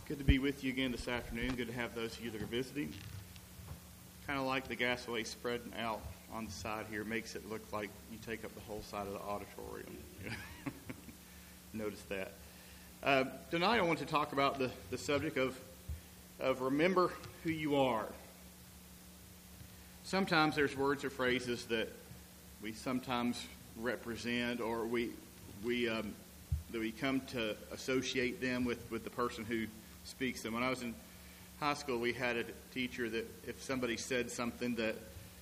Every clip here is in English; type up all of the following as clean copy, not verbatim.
Good to be with you again this afternoon. Good to have those of you that are visiting. Kind of like the gasway spreading out on the side here makes it look like you take up the whole side of the auditorium. Notice that. Tonight I want to talk about the subject of remember who you are. Sometimes there's words or phrases that we sometimes represent or we come to associate them with the person who speaks them. When I was in high school, we had a teacher that if somebody said something that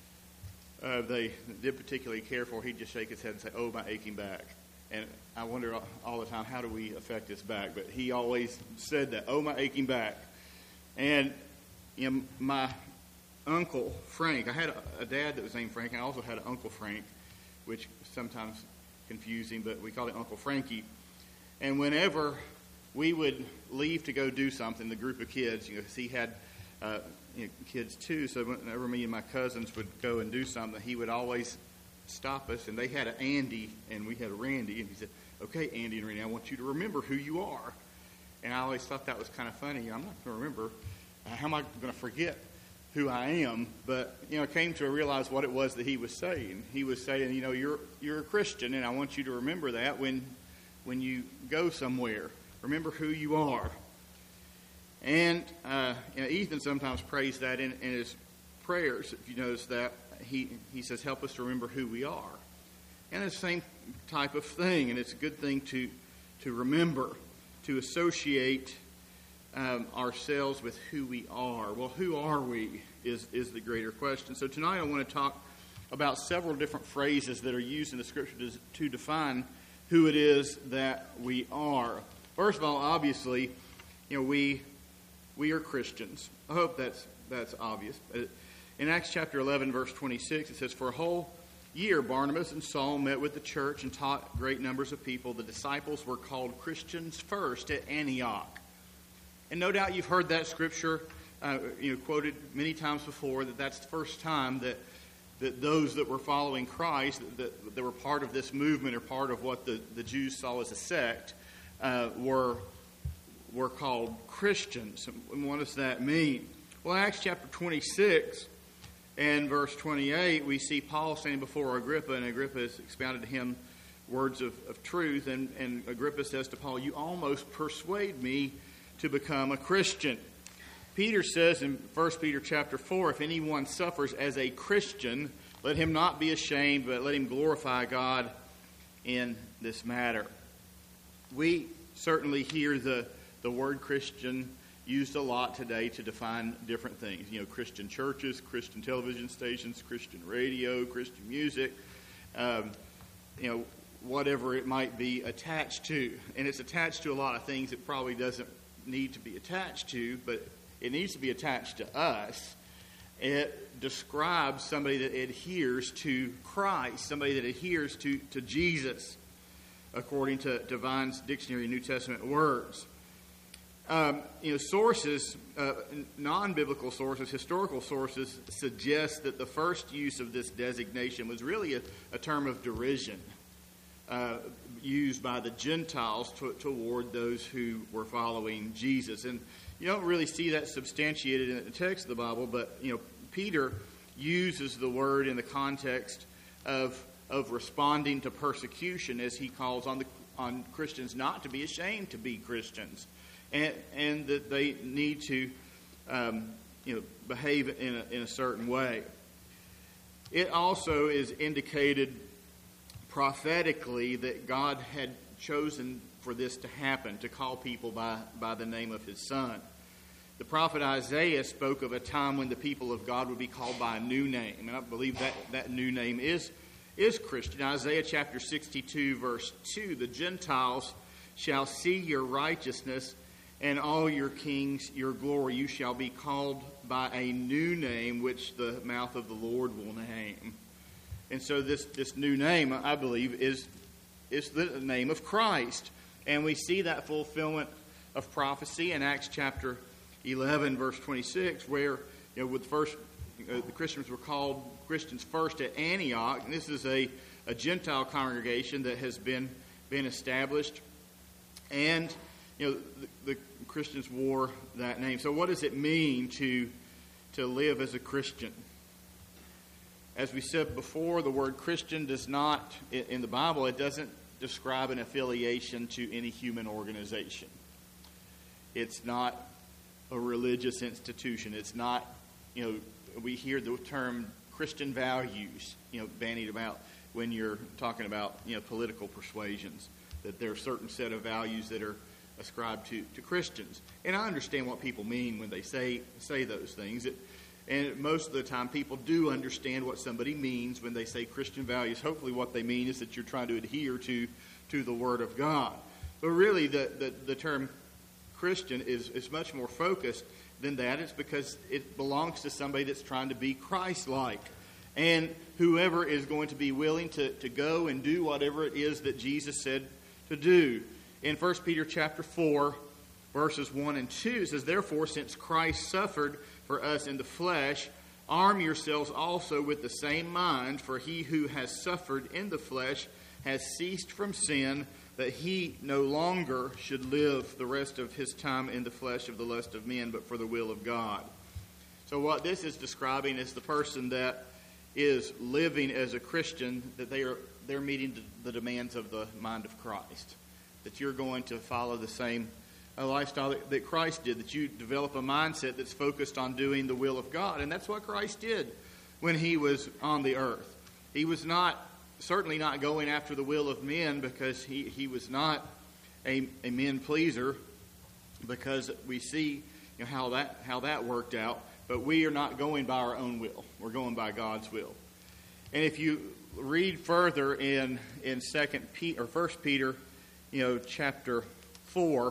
they didn't particularly care for, he'd just shake his head and say, "Oh, my aching back." And I wonder all the time, how do we affect his back? But he always said that, "Oh, my aching back." And my uncle, Frank, I had a dad that was named Frank, and I also had an Uncle Frank, which sometimes confusing, but we called it Uncle Frankie. And whenever we would leave to go do something, the group of kids, because he had kids too, so whenever me and my cousins would go and do something, he would always stop us, and they had an Andy, and we had a Randy, and he said, "Okay, Andy and Randy, I want you to remember who you are." And I always thought that was kind of funny. I'm not going to remember. How am I going to forget who I am? But, I came to realize what it was that he was saying. He was saying, you're a Christian, and I want you to remember that when you go somewhere. Remember who you are. And Ethan sometimes prays that in his prayers. If you notice that, he says, "Help us to remember who we are." And it's the same type of thing, and it's a good thing to remember, to associate ourselves with who we are. Well, who are we is the greater question. So tonight I want to talk about several different phrases that are used in the Scripture to define who it is that we are. First of all, obviously, we are Christians. I hope that's obvious. In Acts chapter 11, verse 26, it says, "For a whole year Barnabas and Saul met with the church and taught great numbers of people. The disciples were called Christians first at Antioch." And no doubt you've heard that scripture quoted many times before, that's the first time that those that were following Christ, that were part of this movement or part of what the Jews saw as a sect, were called Christians. And what does that mean? Well, Acts chapter 26 and verse 28, we see Paul standing before Agrippa, and Agrippa has expounded to him words of truth. And Agrippa says to Paul, "You almost persuade me to become a Christian." Peter says in 1 Peter chapter 4, "If anyone suffers as a Christian, let him not be ashamed, but let him glorify God in this matter." We certainly hear the word Christian used a lot today to define different things. Christian churches, Christian television stations, Christian radio, Christian music, whatever it might be attached to. And it's attached to a lot of things it probably doesn't need to be attached to, but it needs to be attached to us. It describes somebody that adheres to Christ, somebody that adheres to Jesus, according to Divine's Dictionary of New Testament Words. Sources, non-biblical sources, historical sources, suggest that the first use of this designation was really a term of derision used by the Gentiles toward those who were following Jesus. And you don't really see that substantiated in the text of the Bible, but Peter uses the word in the context of responding to persecution, as he calls on Christians not to be ashamed to be Christians, and that they need to behave in a certain way. It also is indicated prophetically that God had chosen for this to happen, to call people by the name of his Son. The prophet Isaiah spoke of a time when the people of God would be called by a new name, and I believe that new name is Christian. Isaiah chapter 62, verse 2, "The Gentiles shall see your righteousness, and all your kings your glory. You shall be called by a new name, which the mouth of the Lord will name." And so this new name, I believe, is the name of Christ. And we see that fulfillment of prophecy in Acts chapter 11, verse 26, where with first the Christians were called Christians first at Antioch. And this is a Gentile congregation that has been established. And the Christians wore that name. So what does it mean to live as a Christian? As we said before, the word Christian does not, in the Bible, it doesn't describe an affiliation to any human organization. It's not a religious institution. It's not, we hear the term Christian values, bandied about when you're talking about, political persuasions, that there are a certain set of values that are ascribed to Christians. And I understand what people mean when they say those things. And most of the time, people do understand what somebody means when they say Christian values. Hopefully what they mean is that you're trying to adhere to the Word of God. But really, the term Christian is much more focused than that. It's because it belongs to somebody that's trying to be Christ-like. And whoever is going to be willing to go and do whatever it is that Jesus said to do. In 1 Peter chapter 4, verses 1 and 2, it says, "Therefore, since Christ suffered for us in the flesh, arm yourselves also with the same mind, for he who has suffered in the flesh has ceased from sin, that he no longer should live the rest of his time in the flesh of the lust of men, but for the will of God." So what this is describing is the person that is living as a Christian, that they're meeting the demands of the mind of Christ. That you're going to follow the same lifestyle that Christ did, that you develop a mindset that's focused on doing the will of God. And that's what Christ did when he was on the earth. He was certainly not going after the will of men, because he was not a men pleaser, because we see how that worked out. But we are not going by our own will. We're going by God's will. And if you read further in 1 Peter, chapter 4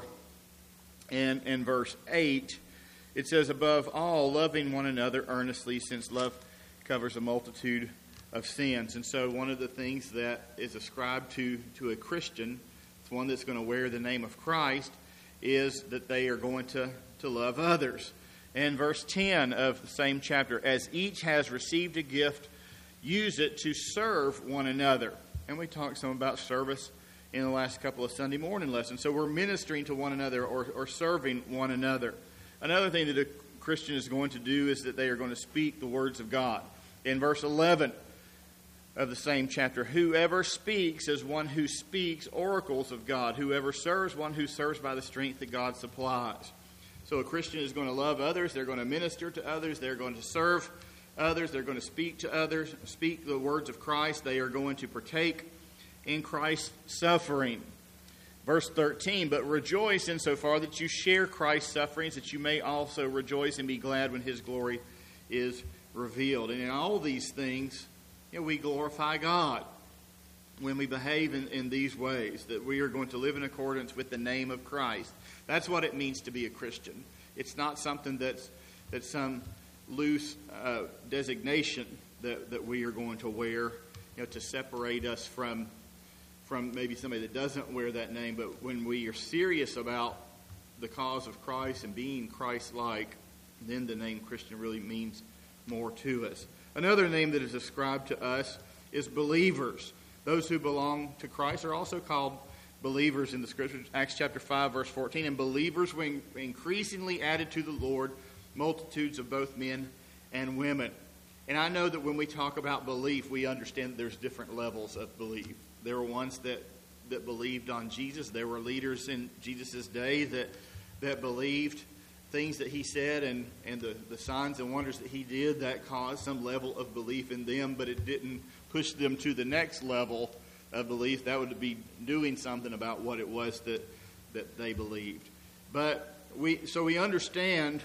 and verse 8, it says, "Above all, loving one another earnestly, since love covers a multitude of sins." And so one of the things that is ascribed to a Christian, one that's going to wear the name of Christ, is that they are going to love others. And verse 10 of the same chapter, "As each has received a gift, use it to serve one another." And we talked some about service in the last couple of Sunday morning lessons. So we're ministering to one another or serving one another. Another thing that a Christian is going to do is that they are going to speak the words of God. In verse 11 of the same chapter, "Whoever speaks is one who speaks oracles of God. Whoever serves, one who serves by the strength that God supplies." So a Christian is going to love others. They're going to minister to others. They're going to serve others. They're going to speak to others, speak the words of Christ. They are going to partake in Christ's suffering. Verse 13, "But rejoice insofar that you share Christ's sufferings, that you may also rejoice and be glad when his glory is revealed." And in all these things, we glorify God when we behave in these ways, that we are going to live in accordance with the name of Christ. That's what it means to be a Christian. It's not something that's some loose designation that we are going to wear, to separate us from maybe somebody that doesn't wear that name. But when we are serious about the cause of Christ and being Christ-like, then the name Christian really means more to us. Another name that is ascribed to us is believers. Those who belong to Christ are also called believers in the Scriptures. Acts chapter 5, verse 14, "And believers were increasingly added to the Lord, multitudes of both men and women." And I know that when we talk about belief, we understand that there's different levels of belief. There were ones that believed on Jesus. There were leaders in Jesus' day that believed things that he said and the signs and wonders that he did that caused some level of belief in them, but it didn't push them to the next level of belief. That would be doing something about what it was that they believed. But we understand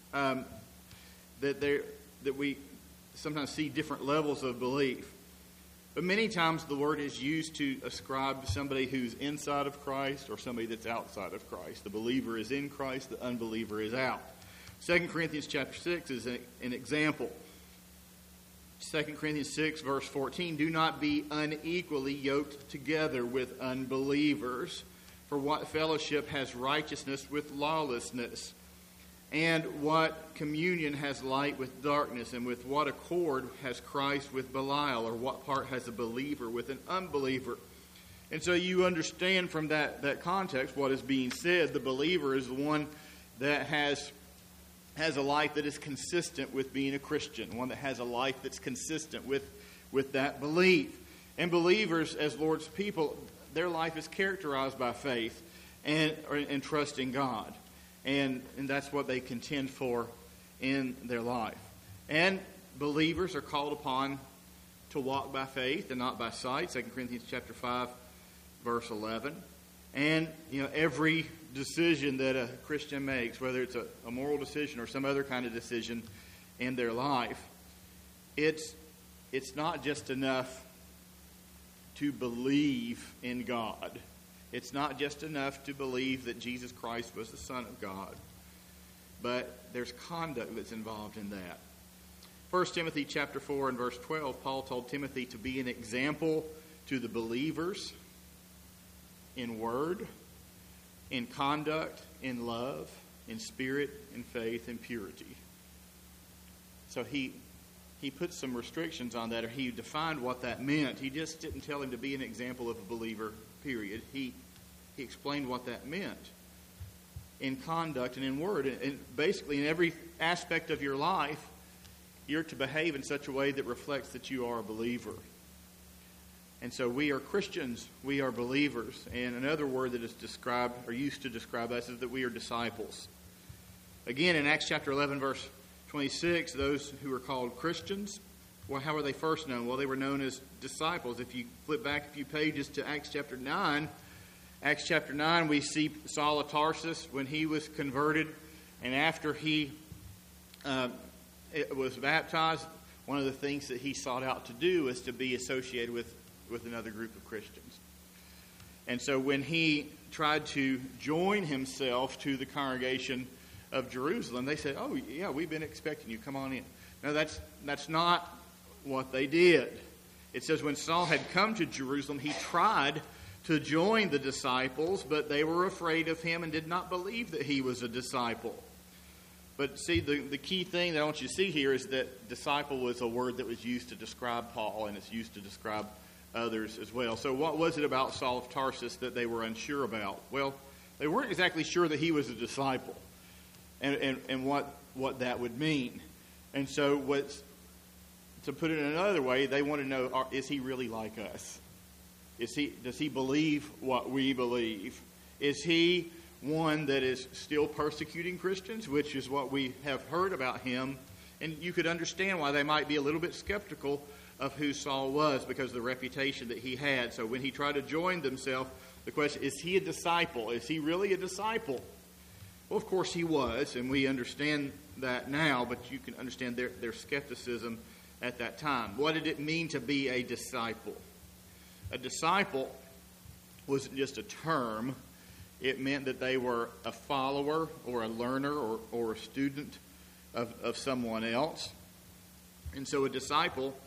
that we sometimes see different levels of belief. But many times the word is used to ascribe to somebody who's inside of Christ or somebody that's outside of Christ. The believer is in Christ, the unbeliever is out. 2 Corinthians chapter 6 is an example. 2 Corinthians 6, verse 14, "Do not be unequally yoked together with unbelievers. For what fellowship has righteousness with lawlessness? And what communion has light with darkness? And with what accord has Christ with Belial? Or what part has a believer with an unbeliever? And so you understand from that context what is being said. The believer is the one that has a life that is consistent with being a Christian, one that has a life that's consistent with that belief. And believers, as Lord's people, their life is characterized by faith and trust in God. And that's what they contend for in their life. And believers are called upon to walk by faith and not by sight. 2 Corinthians chapter 5, verse 11. And, every decision that a Christian makes, whether it's a moral decision or some other kind of decision in their life, it's not just enough to believe in God. It's not just enough to believe that Jesus Christ was the Son of God. But there's conduct that's involved in that. 1 Timothy chapter 4 and verse 12, Paul told Timothy to be an example to the believers in word, in conduct, in love, in spirit, in faith, and purity. So he put some restrictions on that, or he defined what that meant. He just didn't tell him to be an example of a believer, period. He explained what that meant in conduct and in word. And basically in every aspect of your life, you're to behave in such a way that reflects that you are a believer. And so we are Christians, we are believers. And another word that is described or used to describe us is that we are disciples. Again, in Acts chapter 11, verse 26, those who are called Christians, well, how were they first known? Well, they were known as disciples. If you flip back a few pages to Acts chapter 9, we see Saul of Tarsus when he was converted, and after he was baptized, one of the things that he sought out to do was to be associated with another group of Christians. And so when he tried to join himself to the congregation of Jerusalem, they said, "Oh, yeah, we've been expecting you. Come on in." No, that's not what they did. It says when Saul had come to Jerusalem, he tried to join the disciples, but they were afraid of him and did not believe that he was a disciple. But see, the key thing that I want you to see here is that disciple was a word that was used to describe Paul, and it's used to describe others as well. So what was it about Saul of Tarsus that they were unsure about? Well, they weren't exactly sure that he was a disciple and what that would mean. And so to put it in another way, they want to know, is he really like us? Does he believe what we believe? Is he one that is still persecuting Christians, which is what we have heard about him? And you could understand why they might be a little bit skeptical of who Saul was because of the reputation that he had. So when he tried to join themselves, the question, is he a disciple? Is he really a disciple? Well, of course he was, and we understand that now, but you can understand their skepticism at that time. What did it mean to be a disciple? A disciple wasn't just a term. It meant that they were a follower or a learner or a student of someone else. And so a disciple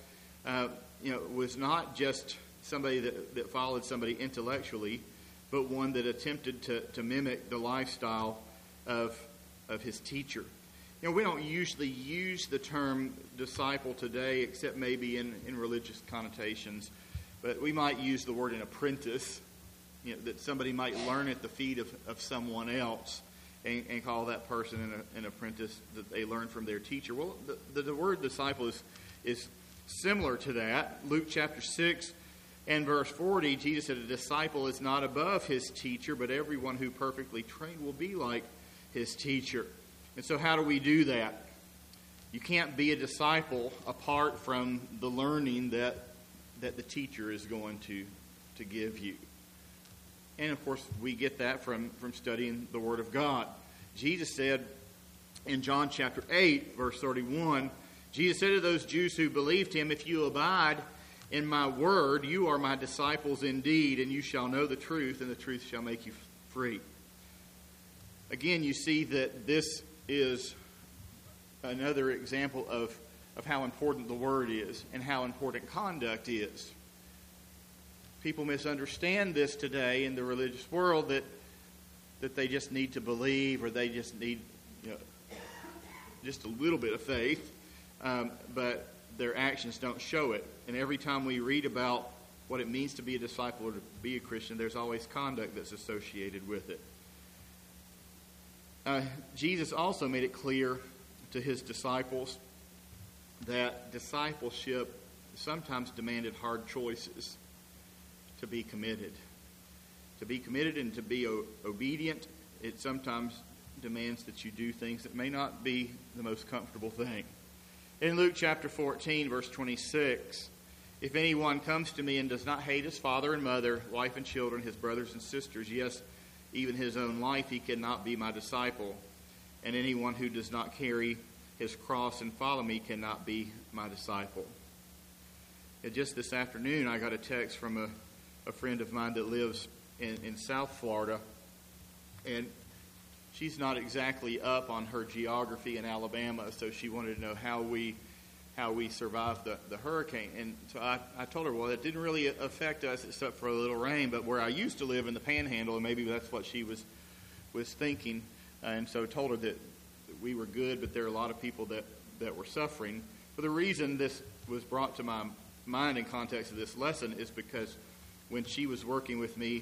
was not just somebody that followed somebody intellectually, but one that attempted to mimic the lifestyle of his teacher. We don't usually use the term disciple today, except maybe in religious connotations. But we might use the word an apprentice, that somebody might learn at the feet of someone else and call that person an apprentice that they learn from their teacher. Well, the word disciple is similar to that. Luke chapter 6 and verse 40, Jesus said, "A disciple is not above his teacher, but everyone who perfectly trained will be like his teacher." And so how do we do that? You can't be a disciple apart from the learning that the teacher is going to give you. And of course, we get that from studying the Word of God. Jesus said in John chapter 8, verse 31, Jesus said to those Jews who believed him, "If you abide in my word, you are my disciples indeed, and you shall know the truth, and the truth shall make you free." Again, you see that this is another example of how important the Word is and how important conduct is. People misunderstand this today in the religious world that they just need to believe or they just need just a little bit of faith, but their actions don't show it. And every time we read about what it means to be a disciple or to be a Christian, there's always conduct that's associated with it. Jesus also made it clear to his disciples that discipleship sometimes demanded hard choices to be committed. To be committed and to be obedient, it sometimes demands that you do things that may not be the most comfortable thing. In Luke chapter 14, verse 26, if anyone comes to me and does not hate his father and mother, wife and children, his brothers and sisters, yes, even his own life, he cannot be my disciple. And anyone who does not carry his cross and follow me cannot be my disciple. And just this afternoon, I got a text from a friend of mine that lives in South Florida, and she's not exactly up on her geography in Alabama, so she wanted to know how we survived the hurricane. And so I told her, well, it didn't really affect us except for a little rain, but where I used to live in the Panhandle, and maybe that's what she was thinking, and so told her that we were good, but there are a lot of people that were suffering. But the reason this was brought to my mind in context of this lesson is because when she was working with me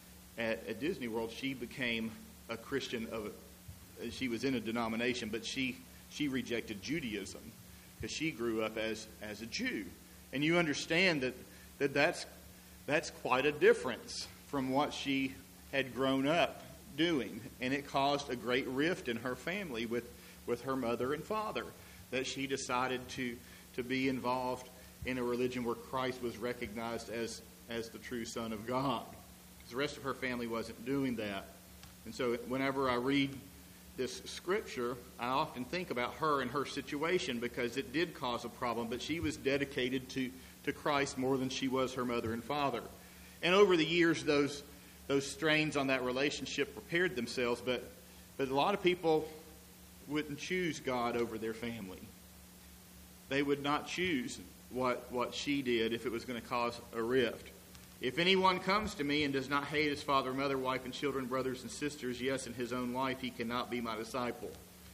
at Disney World, she became a Christian. She was in a denomination, but she rejected Judaism because she grew up as a Jew. And you understand that's quite a difference from what she had grown up doing. And it caused a great rift in her family with her mother and father, that she decided to be involved in a religion where Christ was recognized as the true Son of God. The rest of her family wasn't doing that. And so whenever I read this scripture, I often think about her and her situation, because it did cause a problem, but she was dedicated to Christ more than she was her mother and father. And over the years, those strains on that relationship repaired themselves, but a lot of people wouldn't choose God over their family. They would not choose what she did if it was going to cause a rift. If anyone comes to me and does not hate his father, mother, wife, and children, brothers and sisters, yes, in his own life, he cannot be my disciple.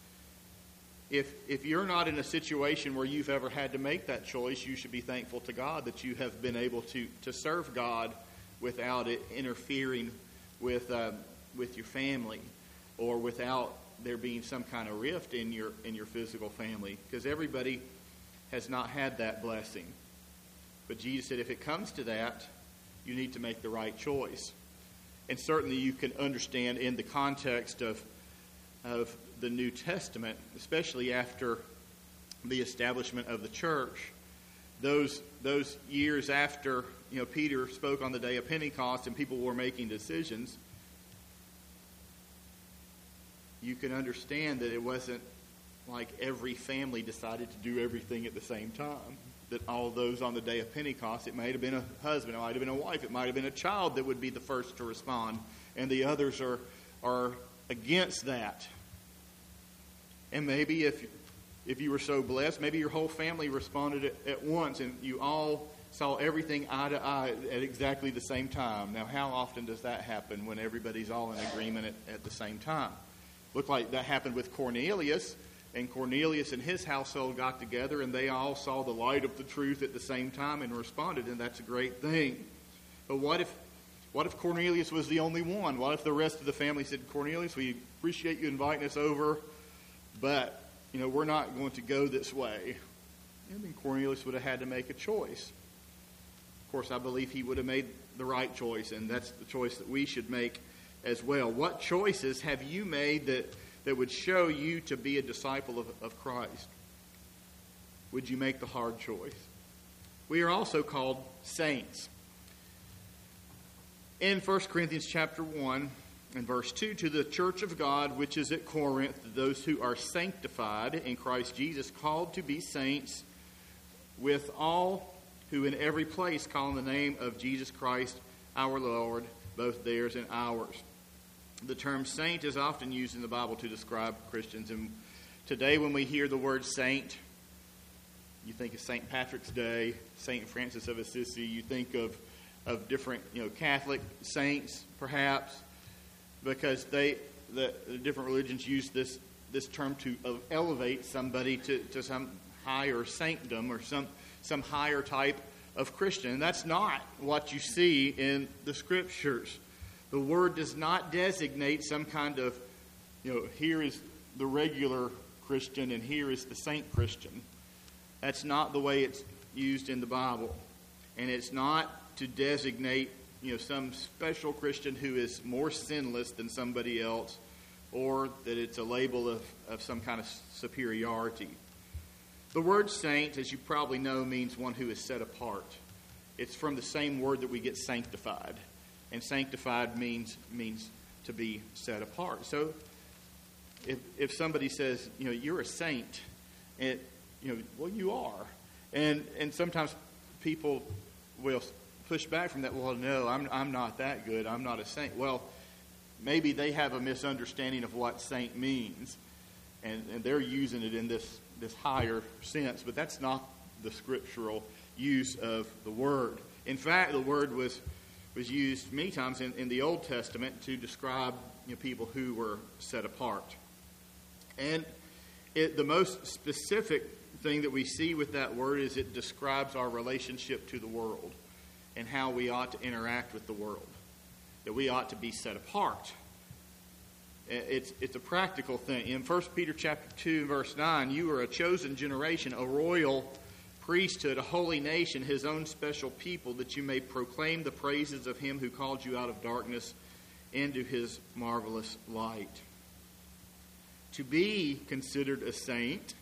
If you're not in a situation where you've ever had to make that choice, you should be thankful to God that you have been able to serve God without it interfering with your family, or without there being some kind of rift in your physical family, because everybody has not had that blessing. But Jesus said if it comes to that, you need to make the right choice. And certainly you can understand in the context of the New Testament, especially after the establishment of the church, those years after Peter spoke on the day of Pentecost and people were making decisions, you can understand that it wasn't like every family decided to do everything at the same time. That all those on the day of Pentecost, it might have been a husband, it might have been a wife, it might have been a child that would be the first to respond, and the others are against that. And maybe if you were so blessed, maybe your whole family responded at once, and you all saw everything eye to eye at exactly the same time. Now, how often does that happen when everybody's all in agreement at the same time? Looked like that happened with Cornelius. And Cornelius and his household got together, and they all saw the light of the truth at the same time and responded, and that's a great thing. But what if Cornelius was the only one? What if the rest of the family said, Cornelius, we appreciate you inviting us over, but we're not going to go this way? And then Cornelius would have had to make a choice. Of course, I believe he would have made the right choice, and that's the choice that we should make as well. What choices have you made that would show you to be a disciple of Christ? Would you make the hard choice? We are also called saints. In 1 Corinthians chapter 1 and verse 2, to the church of God which is at Corinth, those who are sanctified in Christ Jesus, called to be saints, with all who in every place call on the name of Jesus Christ our Lord, both theirs and ours. The term saint is often used in the Bible to describe Christians. And today when we hear the word saint, you think of St. Patrick's Day, St. Francis of Assisi, you think of different Catholic saints perhaps, because the different religions use this term to elevate somebody to some higher sanctum or some higher type of Christian. And that's not what you see in the Scriptures. The word does not designate some kind of, here is the regular Christian and here is the saint Christian. That's not the way it's used in the Bible. And it's not to designate, some special Christian who is more sinless than somebody else, or that it's a label of some kind of superiority. The word saint, as you probably know, means one who is set apart. It's from the same word that we get sanctified. And sanctified means to be set apart. So if somebody says, you're a saint, and well, you are. And sometimes people will push back from that. Well, no, I'm not that good. I'm not a saint. Well, maybe they have a misunderstanding of what saint means, and they're using it in this higher sense, but that's not the scriptural use of the word. In fact, the word was used many times in the Old Testament to describe people who were set apart. And the most specific thing that we see with that word is it describes our relationship to the world and how we ought to interact with the world, that we ought to be set apart. It's a practical thing. In 1 Peter chapter 2, verse 9, you are a chosen generation, a royal priesthood, a holy nation, his own special people, that you may proclaim the praises of him who called you out of darkness into his marvelous light. To be considered a saint,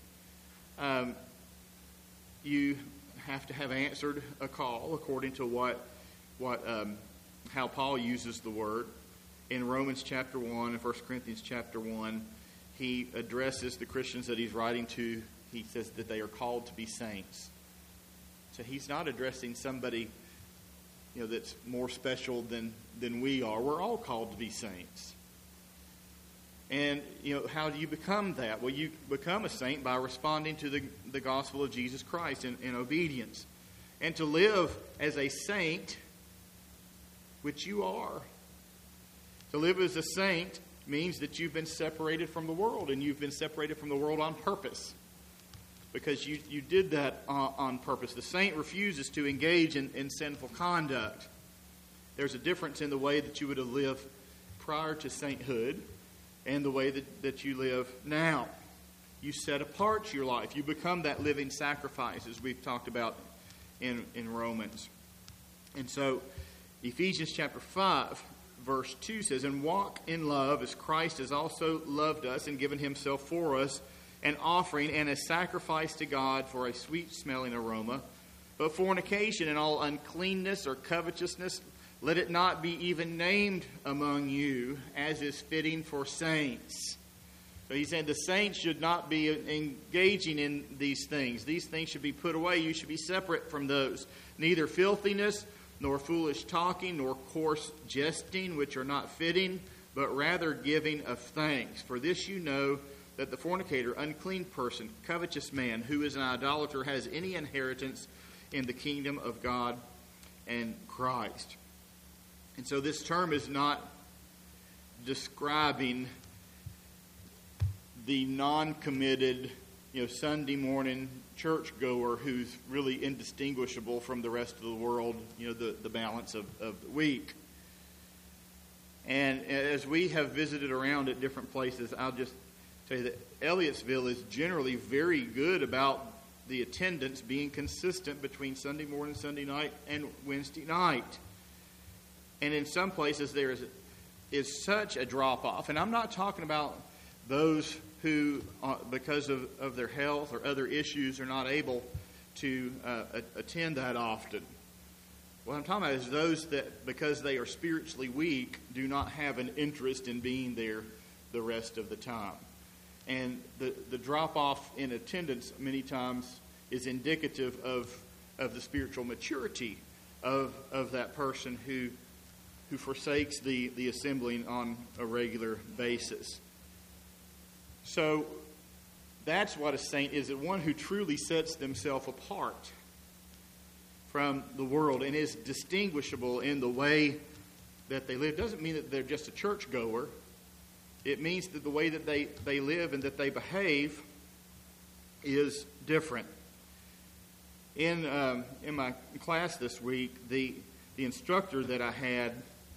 you have to have answered a call according to how Paul uses the word. In Romans chapter 1 and 1 Corinthians chapter 1, he addresses the Christians that he's writing to. He says that they are called to be saints. So he's not addressing somebody, that's more special than we are. We're all called to be saints. And, how do you become that? Well, you become a saint by responding to the gospel of Jesus Christ in obedience. And to live as a saint, which you are. To live as a saint means that you've been separated from the world, and you've been separated from the world on purpose. Because you did that on purpose. The saint refuses to engage in sinful conduct. There's a difference in the way that you would have lived prior to sainthood and the way that you live now. You set apart your life. You become that living sacrifice, as we've talked about in Romans. And so, Ephesians chapter 5, verse 2 says, and walk in love as Christ has also loved us and given himself for us, an offering and a sacrifice to God for a sweet-smelling aroma. But fornication and all uncleanness or covetousness, let it not be even named among you, as is fitting for saints. So he said the saints should not be engaging in these things. These things should be put away. You should be separate from those. Neither filthiness, nor foolish talking, nor coarse jesting, which are not fitting, but rather giving of thanks. For this you know, that the fornicator, unclean person, covetous man, who is an idolater, has any inheritance in the kingdom of God and Christ. And so this term is not describing the non-committed, Sunday morning churchgoer who's really indistinguishable from the rest of the world, the balance of the week. And as we have visited around at different places, I'll just tell you that Elliottsville is generally very good about the attendance being consistent between Sunday morning, Sunday night, and Wednesday night. And in some places there is such a drop-off. And I'm not talking about those who, because of their health or other issues, are not able to attend that often. What I'm talking about is those that, because they are spiritually weak, do not have an interest in being there the rest of the time. And the drop-off in attendance many times is indicative of the spiritual maturity of that person who forsakes the assembling on a regular basis. So that's what a saint is, one who truly sets themselves apart from the world and is distinguishable in the way that they live. Doesn't mean that they're just a churchgoer. It means that the way that they live and that they behave is different. In my class this week, the instructor that I had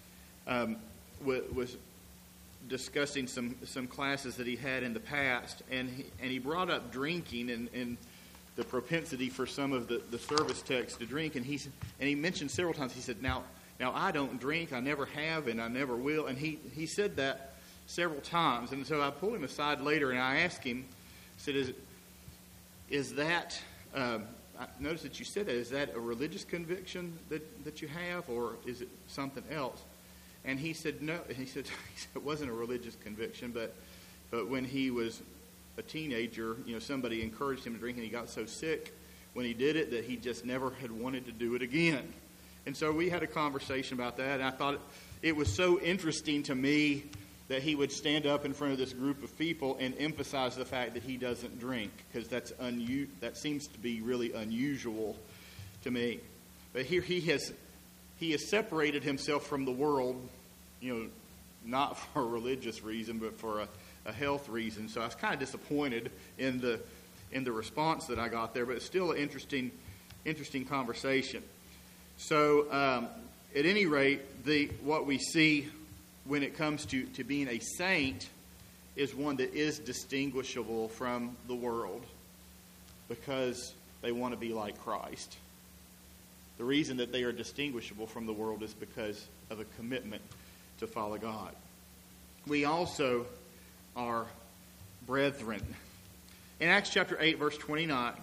was discussing some classes that he had in the past, and he brought up drinking and the propensity for some of the service techs to drink, and he mentioned several times. He said, "Now I don't drink. I never have, and I never will." And he said that several times, and so I pulled him aside later and I asked him, I said, "Is that?" I noticed that you said that. Is that a religious conviction that you have, or is it something else? And he said no. He said it wasn't a religious conviction, but when he was a teenager, somebody encouraged him to drink, and he got so sick when he did it that he just never had wanted to do it again. And so we had a conversation about that, and I thought it was so interesting to me that he would stand up in front of this group of people and emphasize the fact that he doesn't drink, because that seems to be really unusual to me. But here he has separated himself from the world, not for a religious reason, but for a health reason. So I was kind of disappointed in the response that I got there, but it's still an interesting conversation. So at any rate, what we see when it comes to being a saint is one that is distinguishable from the world because they want to be like Christ. The reason that they are distinguishable from the world is because of a commitment to follow God. We also are brethren. In Acts chapter 8, verse 29,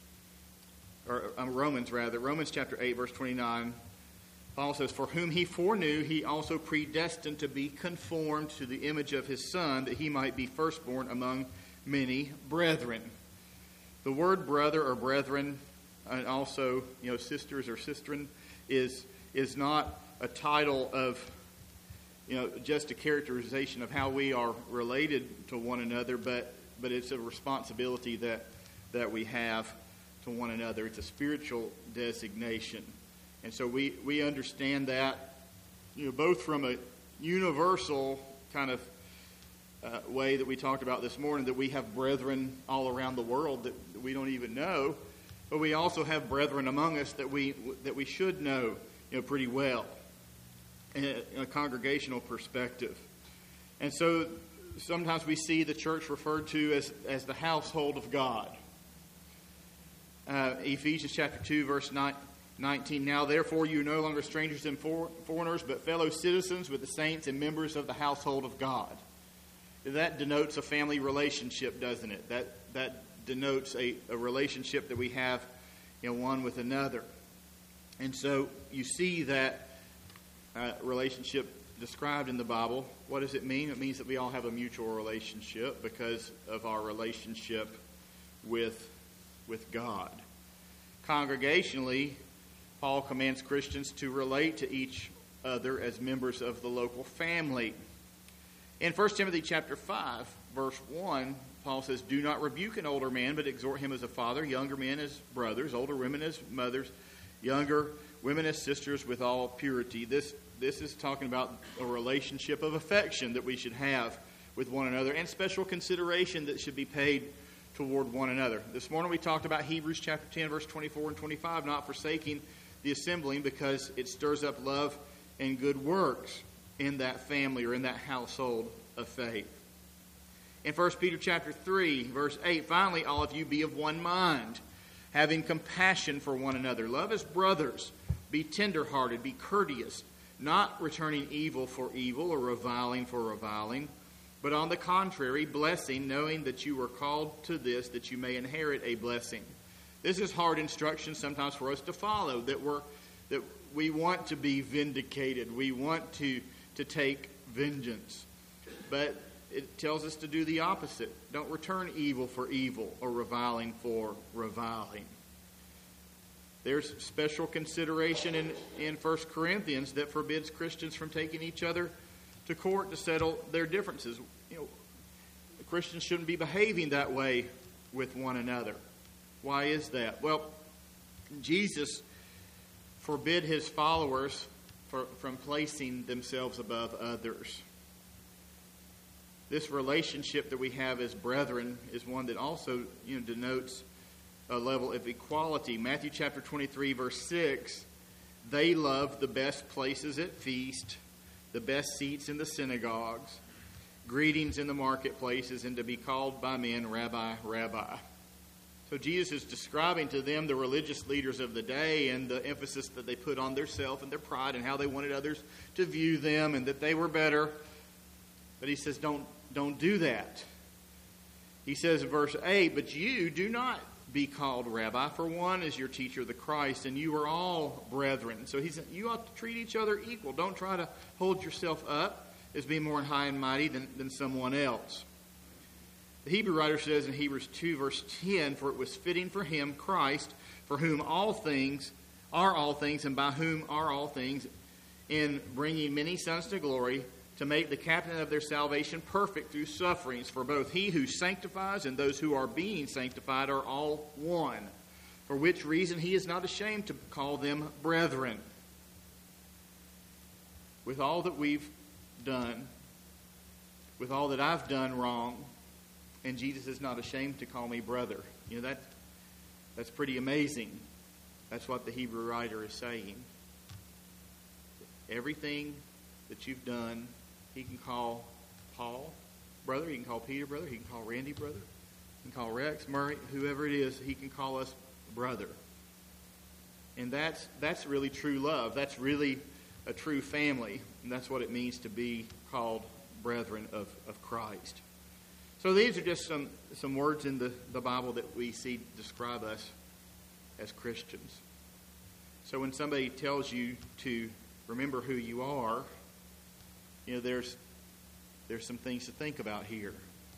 Romans chapter 8, verse 29, Paul says, "For whom he foreknew, he also predestined to be conformed to the image of his Son, that he might be firstborn among many brethren." The word brother or brethren, and also sisters or sistren, is not a title of just a characterization of how we are related to one another, but it's a responsibility that we have to one another. It's a spiritual designation. And so we understand that, both from a universal kind of way that we talked about this morning, that we have brethren all around the world that we don't even know, but we also have brethren among us that we should know, pretty well in a congregational perspective. And so sometimes we see the church referred to as the household of God. Ephesians chapter 2, verse 19, "Now therefore you are no longer strangers and foreigners, but fellow citizens with the saints and members of the household of God." That denotes a family relationship, doesn't it? That denotes a relationship that we have one with another. And so you see that relationship described in the Bible. What does it mean? It means that we all have a mutual relationship because of our relationship with God. Congregationally, Paul commands Christians to relate to each other as members of the local family. In 1 Timothy chapter 5, verse 1, Paul says, "Do not rebuke an older man, but exhort him as a father, younger men as brothers, older women as mothers, younger women as sisters with all purity." This is talking about a relationship of affection that we should have with one another and special consideration that should be paid toward one another. This morning we talked about Hebrews chapter 10, verse 24 and 25, not forsaking the assembling because it stirs up love and good works in that family or in that household of faith. In 1 Peter chapter 3, verse 8, "Finally, all of you be of one mind, having compassion for one another. Love as brothers. Be tender-hearted, be courteous, not returning evil for evil or reviling for reviling, but on the contrary, blessing, knowing that you were called to this, that you may inherit a blessing." This is hard instruction sometimes for us to follow, that we want to be vindicated. We want to take vengeance. But it tells us to do the opposite. Don't return evil for evil or reviling for reviling. There's special consideration in 1 Corinthians that forbids Christians from taking each other to court to settle their differences. Christians shouldn't be behaving that way with one another. Why is that? Well, Jesus forbid his followers from placing themselves above others. This relationship that we have as brethren is one that also denotes a level of equality. Matthew chapter 23, verse 6, they loved the best places at feast, the best seats in the synagogues, greetings in the marketplaces, and to be called by men, Rabbi, Rabbi. So Jesus is describing to them the religious leaders of the day and the emphasis that they put on their self and their pride and how they wanted others to view them and that they were better. But he says, don't do that. He says in verse 8, but you do not be called Rabbi, for one is your teacher, the Christ, and you are all brethren. So he said, you ought to treat each other equal. Don't try to hold yourself up as being more high and mighty than someone else. The Hebrew writer says in Hebrews 2, verse 10, for it was fitting for him, Christ, for whom all things are all things, and by whom are all things, in bringing many sons to glory, to make the captain of their salvation perfect through sufferings. For both he who sanctifies and those who are being sanctified are all one, for which reason he is not ashamed to call them brethren. With all that we've done, with all that I've done wrong, and Jesus is not ashamed to call me brother. You know, that's pretty amazing. That's what the Hebrew writer is saying. Everything that you've done, he can call Paul brother, he can call Peter brother, he can call Randy brother, he can call Rex, Murray, whoever it is, he can call us brother. And that's really true love. That's really a true family. And that's what it means to be called brethren of Christ. So these are just some words in the Bible that we see describe us as Christians. So when somebody tells you to remember who you are, you know, there's some things to think about here.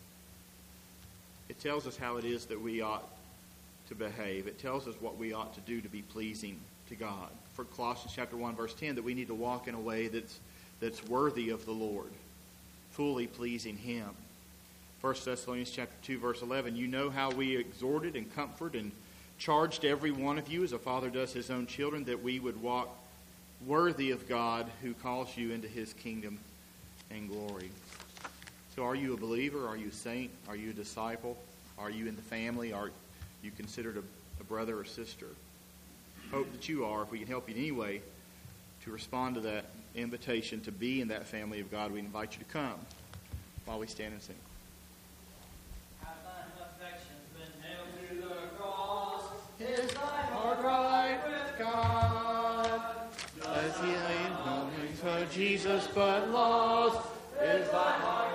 It tells us how it is that we ought to behave. It tells us what we ought to do to be pleasing to God. For Colossians chapter 1, verse 10, that we need to walk in a way that's worthy of the Lord, fully pleasing Him. 1 Thessalonians chapter 2, verse 11, you know how we exhorted and comforted and charged every one of you as a father does his own children, that we would walk worthy of God who calls you into His kingdom and glory. So are you a believer? Are you a saint? Are you a disciple? Are you in the family? Are you considered a brother or sister? Hope that you are. If we can help you in any way to respond to that invitation to be in that family of God, we invite you to come while we stand and sing. Is thy heart right with God? Does he lay in moments for Jesus but lost? Is thy heart